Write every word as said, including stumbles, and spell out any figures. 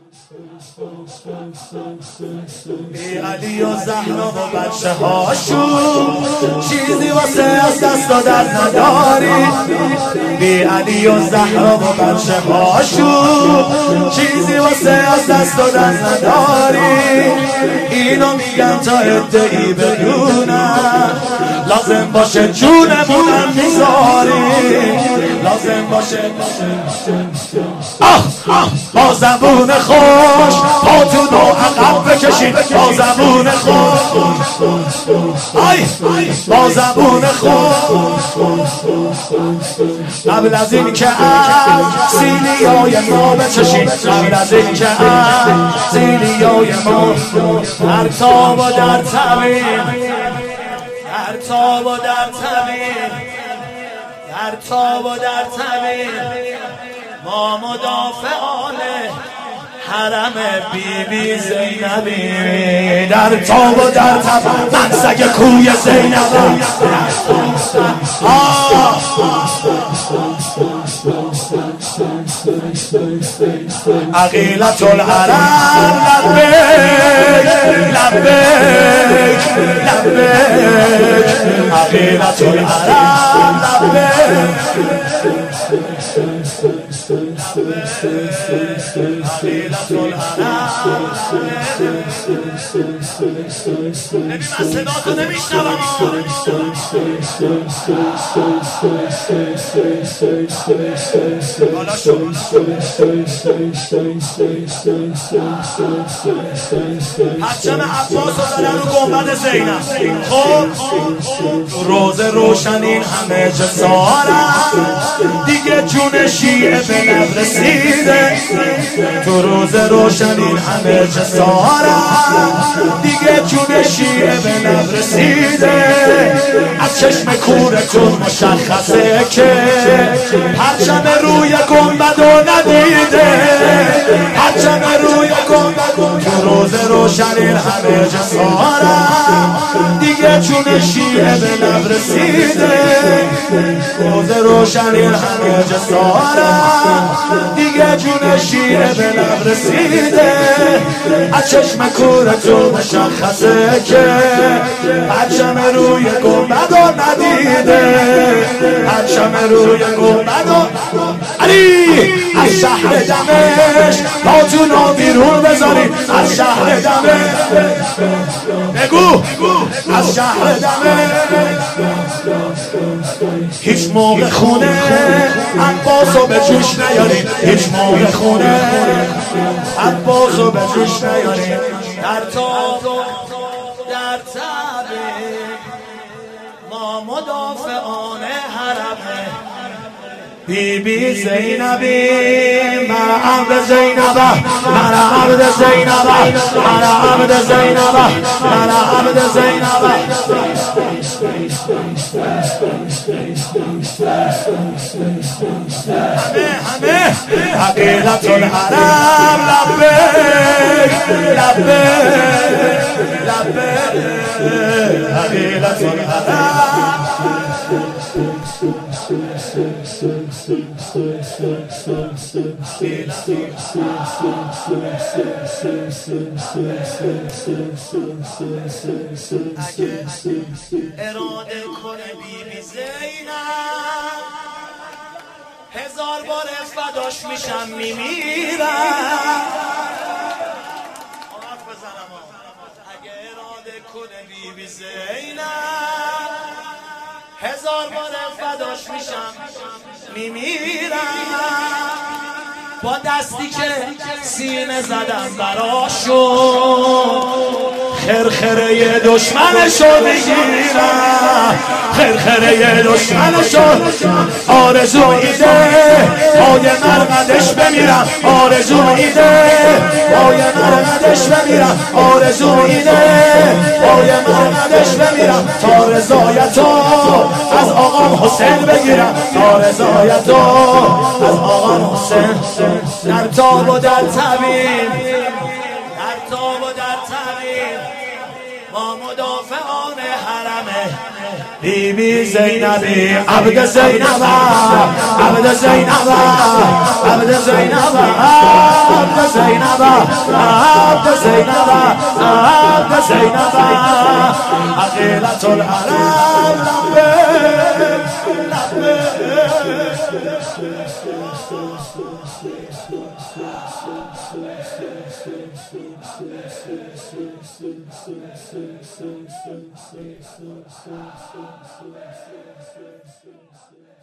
بی علی و زهرا و بچه هاشون چیزی واسه از دست دادن نداری. بی علی و زهرا و بچه هاشون چیزی واسه از دست دادن نداری. اینو میگم تا ادعی بدونم لازم باشه جونمونم میذاری. لازم باشه آه آه با زبون خوش پاتون رو عقب بکشید. با زبون خوش آی با زبون خوش قبل از این که از سیلیای ما بچشید. قبل از این که از سیلیای ما در تاب و در طبیل در تاب و در طبیل در تاب و در طبیل ما مدافعان حرم بی بی زینبی. در تاب و در طبیل من سگ کوی زینبم. عقیلة الحرم لبیک لبیک لبیک. عقیلة الحرم لبیک عقیلة الحرم. نبی من صدا تو نمیشنوم. بالا شو پرچم عباس رو دادن رو گنبد زینب. خب روز روشن این همه جسارت دیگه جون شیعه به لب رسیده. تو روز روشن این همه جسارت دیگه جون شیعه به لب رسیده. از چشم کورتون مشخصه که پرچم روی گنبد رو ندیده. پرچم روی گنبد تو روز روشن این همه جسارت دیگه چون شیعه به لب رسیده. روز روشن این همه جسارت دیگه جون شیعه به لب رسیده. از چشم کورتون مشخصه که پرچم روی گنبد رو ندیده. پرچم روی گنبد رو علی از شهر دمشق پاتونو بیرون بذارید. از شهر دمشق بگو از شهر دمشق هیچ موقع خونه عباسو به جوش نیارید. هیچ موقع خونه عباسو به جوش نیارید. در تاب و در طبیل ما مدافعان حرمه بی بی زینبی. من عبد زینبه من عبد زینبه من عبد زینبه من عبد زینبه. همه همه عقیلة الحرم لبیک لبیک لبیک. عقیلة الحرم اگه اراده کنه بی بی زینب هزار بار فداش میشم میمیرم. اگه اراده کنه بی بی زینب هزار بار فداش میشم میمیرم. با دستی که سینه زدم براشون خرخره دشمنشو میگیرم. خرخره دشمنشو آرزو ایده پای مرقدش بمیرم. آرزو ایده پای مرقدش بمیرم. آرزو ایده پای مرقدش بمیرم. تا رضایتو از آقام حسین بگیرم. تا رضایتو از آقام حسین. در تاب و در طبیل در تاب و در طبیل ما مدافعان حرمه بیبی زینبی عبد زینب عبد زینب عبد زینب عبد زینب عبد زینب عبد زینب عقیلة العرب لبیک لبیک